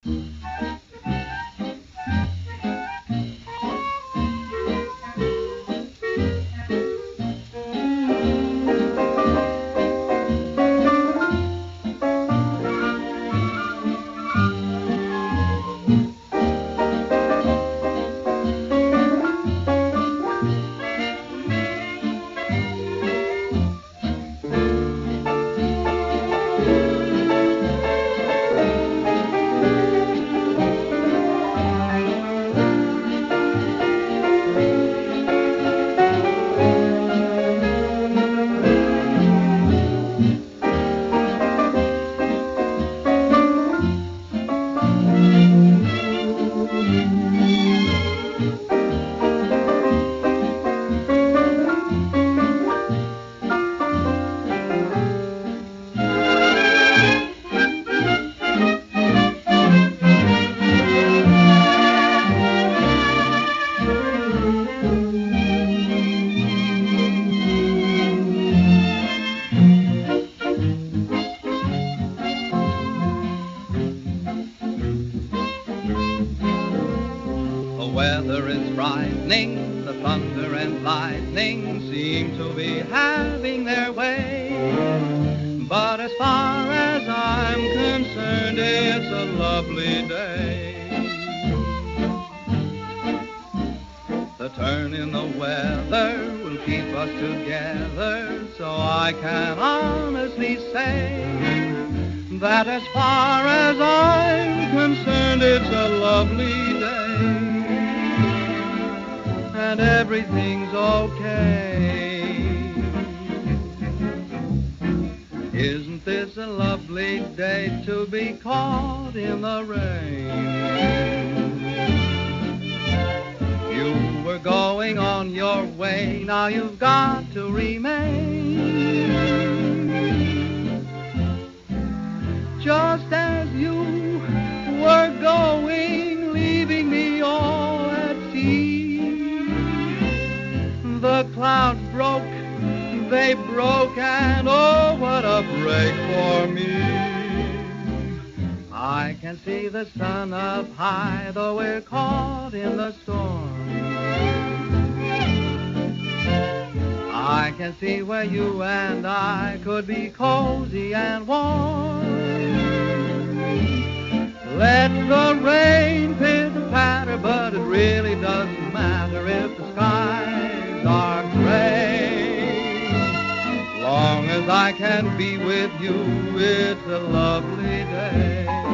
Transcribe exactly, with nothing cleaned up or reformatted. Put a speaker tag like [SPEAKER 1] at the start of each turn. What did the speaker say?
[SPEAKER 1] weather is frightening, the thunder and lightning seem to be having their way. But as far as I'm concerned, it's a lovely day. The turn in the weather will keep us together, so I can honestly say that as far as I'm concerned, it's a lovely day. And everything's okay. Isn't this a lovely day to be caught in the rain? You were going on your way, now you've got to remain. Just as you were going, leaving me all at sea, the clouds broke, they broke, and oh, what a break for me. I can see the sun up high, though we're caught in the storm. I can see where you and I could be cozy and warm. Let the rain pitter-patter, but it really doesn't matter if the skies are gray. Long as I can be with you, it's a lovely day.